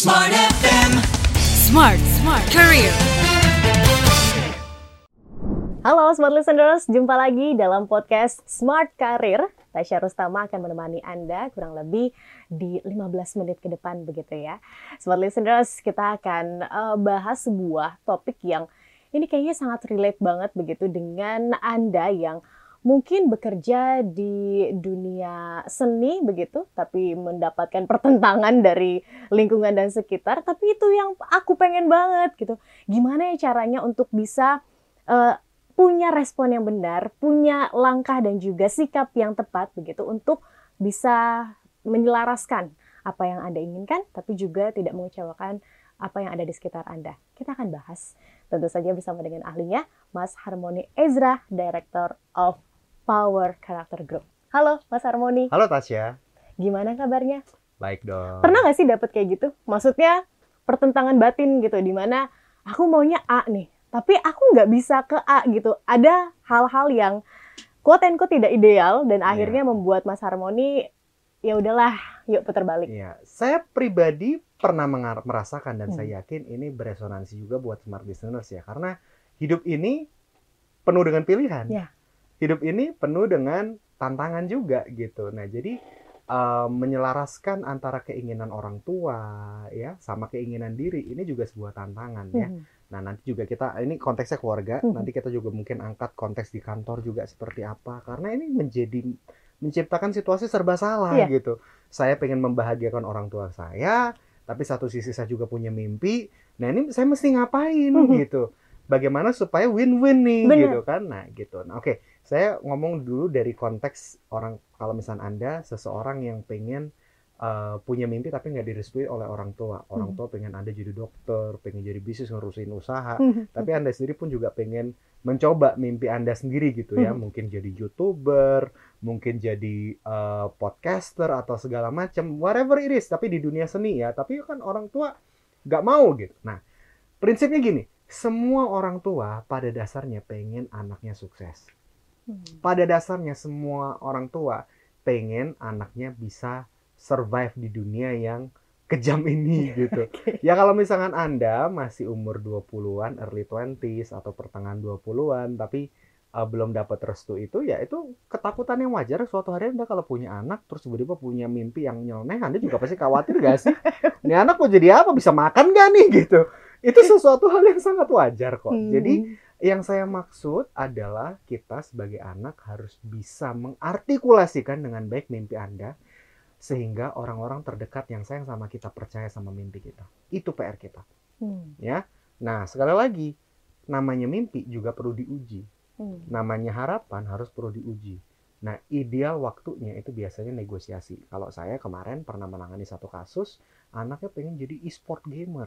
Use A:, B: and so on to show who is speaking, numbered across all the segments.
A: Smart FM. Smart Career.
B: Halo Smart Listeners, jumpa lagi dalam podcast Smart Career. Tasya Rustama akan menemani Anda kurang lebih di 15 menit ke depan begitu ya. Smart Listeners, kita akan bahas sebuah topik yang ini kayaknya sangat relate banget begitu dengan Anda yang mungkin bekerja di dunia seni begitu, tapi mendapatkan pertentangan dari lingkungan dan sekitar, tapi itu yang aku pengen banget gitu. Gimana ya caranya untuk bisa punya respon yang benar, punya langkah dan juga sikap yang tepat begitu untuk bisa menyelaraskan apa yang Anda inginkan, tapi juga tidak mengecewakan apa yang ada di sekitar Anda. Kita akan bahas tentu saja bersama dengan ahlinya, Mas Harmony Ezra, Director of Power Character Group. Halo Mas Harmony.
C: Halo Tasya.
B: Gimana kabarnya?
C: Baik dong.
B: Pernah nggak sih dapet kayak gitu? Maksudnya pertentangan batin gitu, di mana aku maunya A nih, tapi aku nggak bisa ke A gitu. Ada hal-hal yang quote and quote tidak ideal dan akhirnya membuat Mas Harmony ya udahlah, yuk putar balik.
C: Iya, saya pribadi pernah merasakan dan saya yakin ini beresonansi juga buat smart listeners ya, karena hidup ini penuh dengan pilihan.
B: Ya.
C: Hidup ini penuh dengan tantangan juga gitu. Nah, jadi menyelaraskan antara keinginan orang tua ya sama keinginan diri ini juga sebuah tantangan ya. Nah, nanti juga kita ini konteksnya keluarga, nanti kita juga mungkin angkat konteks di kantor juga seperti apa, karena ini menciptakan situasi serba salah gitu. Saya pengen membahagiakan orang tua saya, tapi satu sisi saya juga punya mimpi. Nah, ini saya mesti ngapain gitu. Bagaimana supaya win-win nih gitu kan. Nah, gitu. Nah, oke. Saya ngomong dulu dari konteks orang, kalau misalnya Anda seseorang yang pengen punya mimpi tapi nggak direstui oleh orang tua. Orang tua pengen Anda jadi dokter, pengen jadi bisnis, ngurusin usaha. Tapi Anda sendiri pun juga pengen mencoba mimpi Anda sendiri gitu ya. Mungkin jadi YouTuber, mungkin jadi podcaster atau segala macam. Whatever it is, tapi di dunia seni ya. Tapi kan orang tua nggak mau gitu. Nah, prinsipnya gini. Semua orang tua pada dasarnya pengen anaknya sukses. Pada dasarnya semua orang tua pengen anaknya bisa survive di dunia yang kejam ini gitu. Ya kalau misalkan Anda masih umur 20-an, early 20s atau pertengahan 20-an tapi belum dapat restu itu, ya itu ketakutan yang wajar. Suatu hari Anda kalau punya anak terus tiba-tiba punya mimpi yang nyeleneh, Anda juga pasti khawatir gak sih? Ini anak mau jadi apa? Bisa makan gak nih gitu? Itu sesuatu hal yang sangat wajar kok. Jadi yang saya maksud adalah kita sebagai anak harus bisa mengartikulasikan dengan baik mimpi Anda sehingga orang-orang terdekat yang sayang sama kita percaya sama mimpi kita. Itu PR kita. Ya. Nah, sekali lagi, namanya mimpi juga perlu diuji. Namanya harapan harus perlu diuji. Nah, ideal waktunya itu biasanya negosiasi. Kalau saya kemarin pernah menangani satu kasus, anaknya pengen jadi e-sport gamer.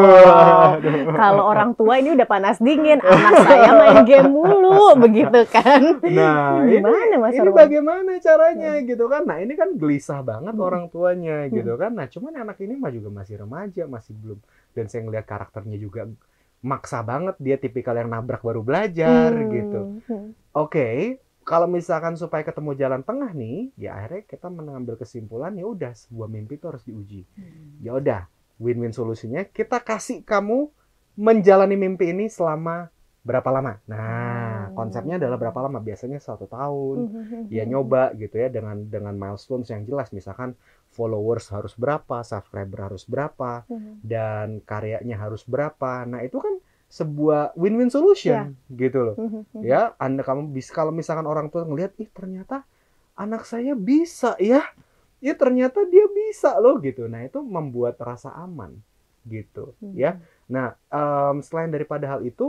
B: Wow. Kalau orang tua ini udah panas dingin, anak saya main game mulu, begitu kan?
C: Nah,
B: gimana Mas
C: ini
B: Arwan?
C: bagaimana caranya gitu kan? Nah, ini kan gelisah banget orang tuanya gitu kan. Nah, cuman anak ini mah juga masih remaja, masih belum. Dan saya ngeliat karakternya juga maksa banget, dia tipikal yang nabrak baru belajar gitu. Oke. Kalau misalkan supaya ketemu jalan tengah nih, ya akhirnya kita mengambil kesimpulan ya udah sebuah mimpi itu harus diuji. Ya udah, win-win solusinya kita kasih kamu menjalani mimpi ini selama berapa lama. Nah, konsepnya adalah berapa lama? Biasanya 1 tahun. Ya nyoba gitu ya dengan milestones yang jelas, misalkan followers harus berapa, subscriber harus berapa, dan karyanya harus berapa. Nah, itu kan sebuah win-win solution gitu loh. Ya, kamu bisa, kalau misalkan orang tua ngelihat, ih ternyata anak saya bisa ya. Ya ternyata dia bisa loh gitu. Nah, itu membuat rasa aman gitu ya. Nah, selain daripada hal itu,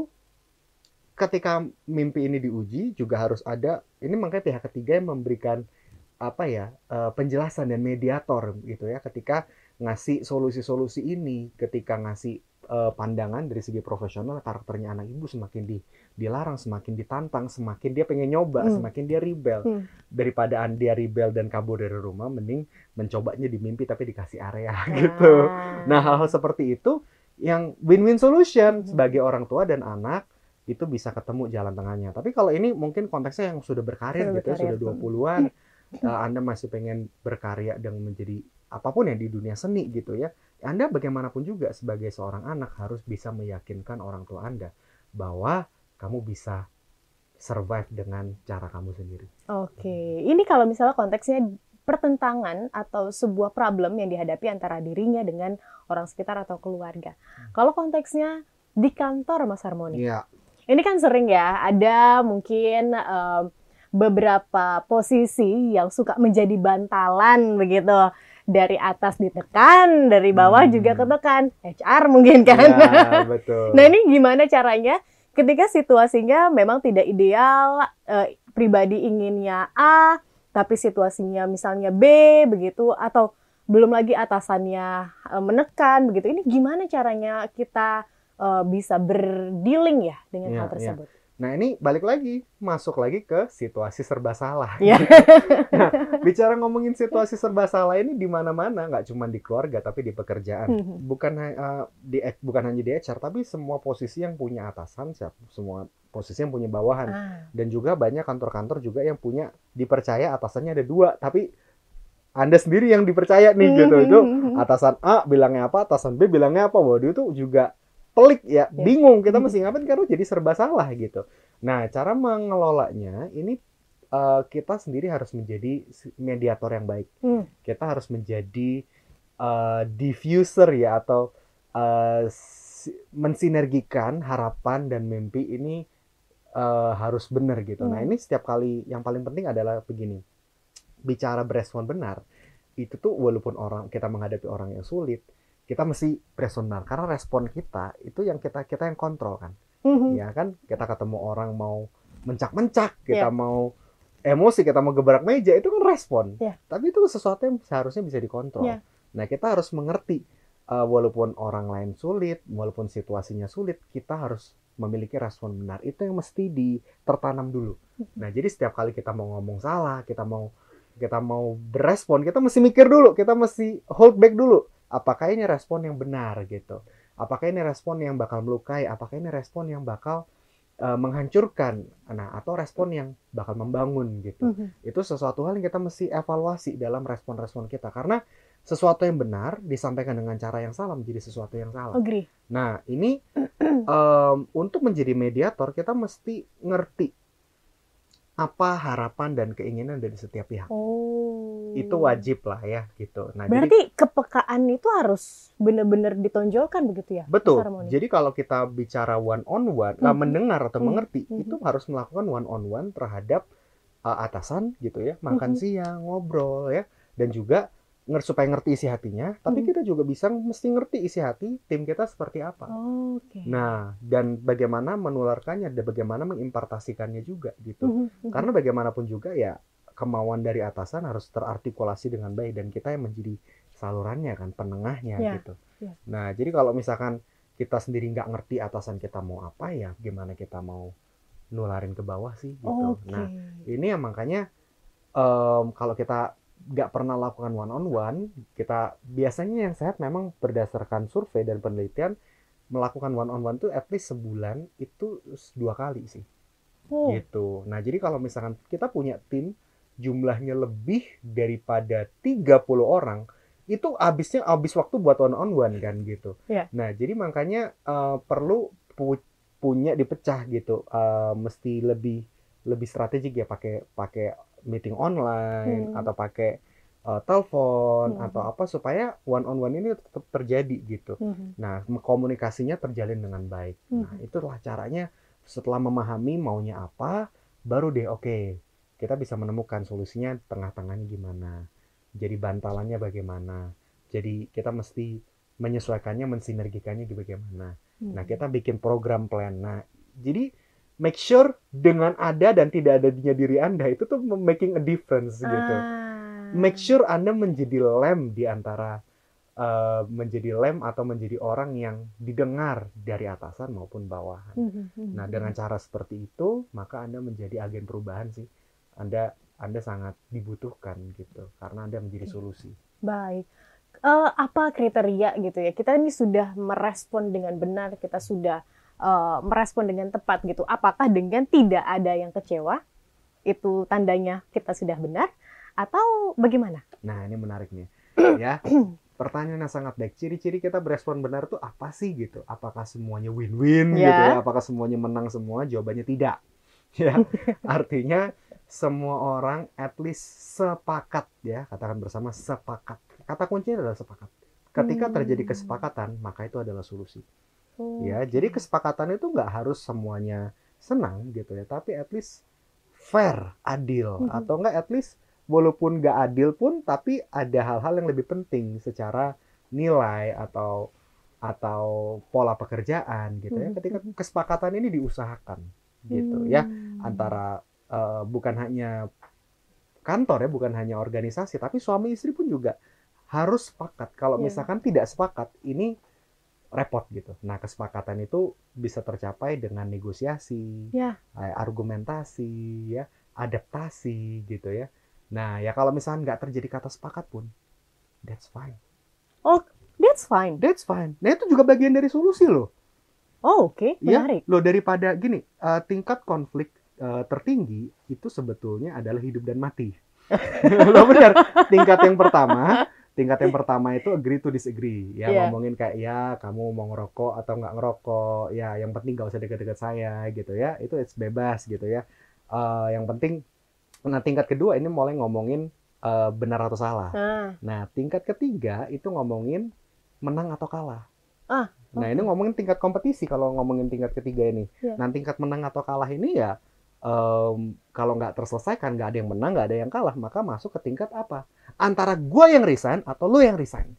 C: ketika mimpi ini diuji juga harus ada, ini makanya pihak ketiga yang memberikan penjelasan dan mediator gitu ya, ketika ngasih solusi-solusi ini, ketika ngasih pandangan dari segi profesional. Karakternya anak ibu semakin dilarang, semakin ditantang, semakin dia pengen nyoba, semakin dia rebel. Daripada dia rebel dan kabur dari rumah, mending mencobanya di mimpi tapi dikasih area gitu. Nah, hal-hal seperti itu yang win-win solution sebagai orang tua dan anak itu bisa ketemu jalan tengahnya. Tapi kalau ini mungkin konteksnya yang sudah berkarir gitu ya, sudah 20-an, Anda masih pengen berkarya dan menjadi apapun yang di dunia seni gitu ya. Anda bagaimanapun juga sebagai seorang anak harus bisa meyakinkan orang tua Anda bahwa kamu bisa survive dengan cara kamu sendiri.
B: Oke, ini kalau misalnya konteksnya pertentangan atau sebuah problem yang dihadapi antara dirinya dengan orang sekitar atau keluarga. Kalau konteksnya di kantor, Mas Harmoni,
C: Iya.
B: ini kan sering ya, ada mungkin beberapa posisi yang suka menjadi bantalan begitu. Dari atas ditekan, dari bawah juga ketekan. HR mungkin kan.
C: Ya, betul.
B: Nah ini gimana caranya ketika situasinya memang tidak ideal, pribadi inginnya A, tapi situasinya misalnya B begitu, atau belum lagi atasannya menekan begitu. Ini gimana caranya kita bisa berdealing ya dengan hal tersebut?
C: Nah ini balik lagi, masuk lagi ke situasi serba salah.
B: Ya.
C: Nah, bicara ngomongin situasi serba salah ini di mana-mana, nggak cuma di keluarga tapi di pekerjaan. Bukan hanya di HR, tapi semua posisi yang punya atasan, semua posisi yang punya bawahan. Dan juga banyak kantor-kantor juga yang punya dipercaya atasannya ada 2, tapi Anda sendiri yang dipercaya nih gitu. Itu atasan A bilangnya apa, atasan B bilangnya apa. Waduh itu juga pelik ya, bingung kita mesti ngapain karena jadi serba salah gitu. Nah, cara mengelolanya ini kita sendiri harus menjadi mediator yang baik. Kita harus menjadi diffuser ya, atau mensinergikan harapan dan mimpi ini harus benar gitu. Nah, ini setiap kali yang paling penting adalah begini. Bicara berespon benar, itu tuh walaupun kita menghadapi orang yang sulit, kita mesti respon benar, karena respon kita itu yang kita yang kontrol kan. Ya kan, kita ketemu orang mau mencak-mencak, kita mau emosi, kita mau gebrak meja, itu kan respon. Tapi itu sesuatu yang seharusnya bisa dikontrol. Nah, kita harus mengerti walaupun orang lain sulit, walaupun situasinya sulit, kita harus memiliki respon benar. Itu yang mesti tertanam dulu. Nah, jadi setiap kali kita mau ngomong salah, kita mau berespon, kita mesti mikir dulu, kita mesti hold back dulu. Apakah ini respon yang benar gitu? Apakah ini respon yang bakal melukai? Apakah ini respon yang bakal menghancurkan? Nah, atau respon yang bakal membangun gitu? Itu sesuatu hal yang kita mesti evaluasi dalam respon-respon kita. Karena sesuatu yang benar disampaikan dengan cara yang salah menjadi sesuatu yang salah.
B: Agree.
C: Nah, ini untuk menjadi mediator kita mesti ngerti apa harapan dan keinginan dari setiap pihak. Itu wajib lah ya gitu. Nah,
B: berarti kepekaan itu harus benar-benar ditonjolkan begitu ya?
C: Betul. Jadi kalau kita bicara one on one, mendengar atau mengerti, itu harus melakukan one on one terhadap atasan gitu ya, makan siang, ngobrol ya, dan juga supaya ngerti isi hatinya, tapi kita juga mesti ngerti isi hati tim kita seperti apa. Nah, dan bagaimana menularkannya, dan bagaimana mengimpartasikannya juga gitu. Karena bagaimanapun juga ya, kemauan dari atasan harus terartikulasi dengan baik, dan kita yang menjadi salurannya kan, penengahnya gitu. Nah, jadi kalau misalkan kita sendiri nggak ngerti atasan kita mau apa, ya gimana kita mau nularin ke bawah sih gitu. Nah, ini yang makanya kalau kita nggak pernah lakukan one on one, kita biasanya yang sehat memang berdasarkan survei dan penelitian melakukan one on one tuh at least sebulan itu 2 kali sih. Gitu. Nah, jadi kalau misalkan kita punya tim jumlahnya lebih daripada 30 orang, itu habis waktu buat one on one kan gitu. Nah, jadi makanya perlu punya dipecah gitu. Mesti lebih strategik ya, pakai meeting online atau pakai telepon atau apa, supaya one on one ini tetap terjadi gitu. Nah, komunikasinya terjalin dengan baik. Nah, itulah caranya. Setelah memahami maunya apa, baru deh kita bisa menemukan solusinya, tengah-tengahnya gimana, jadi bantalannya bagaimana, jadi kita mesti menyesuaikannya, mensinergikannya bagaimana. Nah, kita bikin program plan. Nah, jadi make sure dengan ada dan tidak adanya diri Anda itu tuh making a difference gitu. Make sure Anda menjadi lem di antara menjadi lem atau menjadi orang yang didengar dari atasan maupun bawahan. Nah, dengan cara seperti itu, maka Anda menjadi agen perubahan sih. Anda sangat dibutuhkan gitu, karena Anda menjadi solusi.
B: Baik. Apa kriteria gitu ya? Kita ini sudah merespon dengan benar, kita sudah merespon dengan tepat gitu. Apakah dengan tidak ada yang kecewa, itu tandanya kita sudah benar, atau bagaimana?
C: Nah, ini menarik nih. Ya. Pertanyaan yang sangat baik. Ciri-ciri kita berespon benar tuh apa sih gitu? Apakah semuanya win-win gitu ya? Apakah semuanya menang semua? Jawabannya tidak. Ya. Artinya semua orang at least sepakat ya, katakan bersama sepakat. Kata kuncinya adalah sepakat. Ketika terjadi kesepakatan, maka itu adalah solusi. Ya, jadi kesepakatan itu nggak harus semuanya senang gitu ya, tapi at least fair, adil, atau nggak at least walaupun nggak adil pun, tapi ada hal-hal yang lebih penting secara nilai atau pola pekerjaan gitu ya. Ketika kesepakatan ini diusahakan gitu ya, antara bukan hanya kantor ya, bukan hanya organisasi, tapi suami istri pun juga harus sepakat. Kalau misalkan tidak sepakat, ini repot gitu. Nah, kesepakatan itu bisa tercapai dengan negosiasi, argumentasi, ya, adaptasi gitu ya. Nah, ya kalau misalnya nggak terjadi kata sepakat pun, that's fine.
B: Oh, that's fine.
C: That's fine. Nah, itu juga bagian dari solusi loh.
B: Oh, oke. Menarik.
C: Ya, loh, daripada gini, tingkat konflik tertinggi itu sebetulnya adalah hidup dan mati. Loh benar. Tingkat yang pertama itu agree to disagree. Ya, ngomongin kayak, ya kamu mau ngerokok atau nggak ngerokok. Ya, yang penting nggak usah dekat-dekat saya gitu ya. Itu it's bebas gitu ya. Yang penting. Nah, tingkat kedua ini mulai ngomongin benar atau salah. Nah, tingkat ketiga itu ngomongin menang atau kalah. Nah, ini ngomongin tingkat kompetisi kalau ngomongin tingkat ketiga ini. Nah, tingkat menang atau kalah ini ya kalau nggak terselesaikan, nggak ada yang menang, nggak ada yang kalah, maka masuk ke tingkat apa? Antara gue yang resign atau lo yang resign.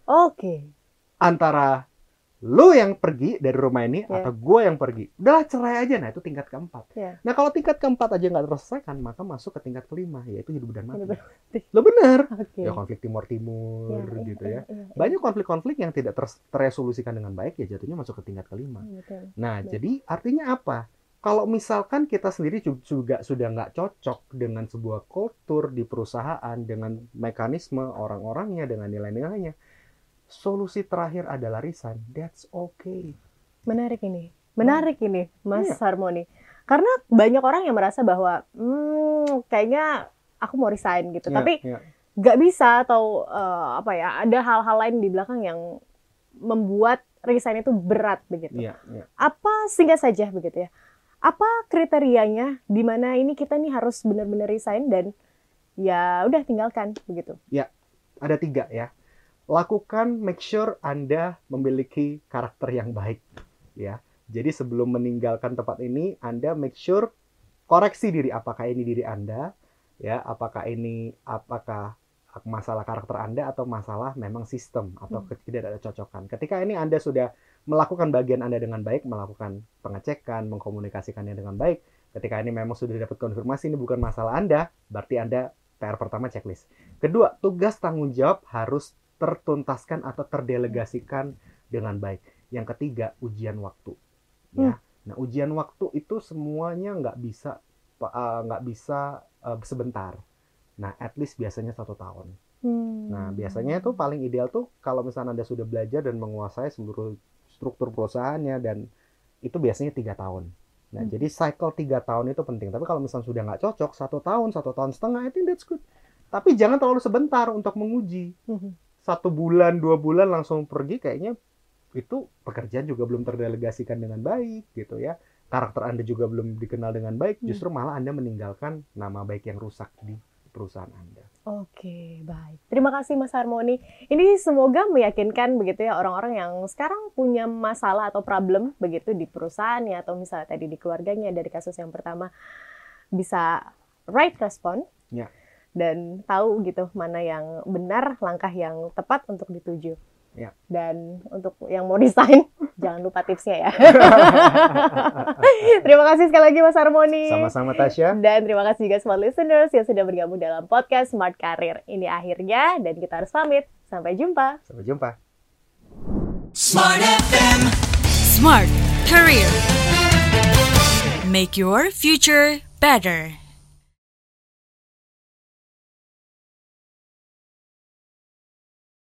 C: Antara lo yang pergi dari rumah ini atau gue yang pergi. Udah cerai aja. Nah, itu tingkat keempat. Nah, kalau tingkat keempat aja nggak terselesaikan, maka masuk ke tingkat kelima, yaitu hidup dan mati. Lo bener. Ya, konflik timur-timur gitu ya. Banyak konflik-konflik yang tidak terresolusikan dengan baik, ya jatuhnya masuk ke tingkat kelima. Nah, jadi artinya apa? Kalau misalkan kita sendiri juga sudah nggak cocok dengan sebuah kultur di perusahaan, dengan mekanisme orang-orangnya, dengan nilai-nilainya, solusi terakhir adalah resign. That's okay.
B: Menarik ini, Mas Harmony. Karena banyak orang yang merasa bahwa kayaknya aku mau resign gitu, tapi nggak bisa atau ada hal-hal lain di belakang yang membuat resign itu berat begitu. Apa singkat saja begitu ya? Apa kriterianya di mana ini kita nih harus benar-benar resign dan ya udah tinggalkan begitu?
C: Ya, ada 3 ya. Lakukan, make sure Anda memiliki karakter yang baik, ya. Jadi sebelum meninggalkan tempat ini, Anda make sure koreksi diri, apakah ini diri Anda, ya, apakah masalah karakter Anda atau masalah memang sistem atau tidak ada cocokan. Ketika ini Anda sudah melakukan bagian Anda dengan baik, melakukan pengecekan, mengkomunikasikannya dengan baik, ketika ini memang sudah dapat konfirmasi ini bukan masalah Anda, berarti Anda PR pertama checklist. Kedua, tugas tanggung jawab harus tertuntaskan atau terdelegasikan dengan baik. Yang ketiga, ujian waktu. Ya. Nah, ujian waktu itu semuanya nggak bisa sebentar. Nah, at least biasanya 1 tahun. Nah, biasanya itu paling ideal tuh kalau misalnya Anda sudah belajar dan menguasai seluruh struktur perusahaannya, dan itu biasanya 3 tahun. Nah, jadi cycle 3 tahun itu penting. Tapi kalau misalnya sudah nggak cocok, 1 tahun, 1 tahun setengah, I think that's good. Tapi jangan terlalu sebentar untuk menguji. 1 bulan, 2 bulan langsung pergi, kayaknya itu pekerjaan juga belum terdelegasikan dengan baik gitu ya. Karakter Anda juga belum dikenal dengan baik, justru malah Anda meninggalkan nama baik yang rusak di perusahaan Anda.
B: Oke, baik. Terima kasih Mas Harmony. Ini semoga meyakinkan begitu ya orang-orang yang sekarang punya masalah atau problem begitu di perusahaannya atau misalnya tadi di keluarganya dari kasus yang pertama bisa right respond. Dan tahu gitu mana yang benar, langkah yang tepat untuk dituju. Dan untuk yang mau resign, jangan lupa tipsnya ya. Terima kasih sekali lagi Mas Harmony.
C: Sama-sama Tasya.
B: Dan terima kasih juga smart listeners yang sudah bergabung dalam podcast Smart Career. Ini akhirnya dan kita harus pamit. Sampai jumpa.
C: Sampai jumpa.
A: Smart FM. Smart Career. Make your future better.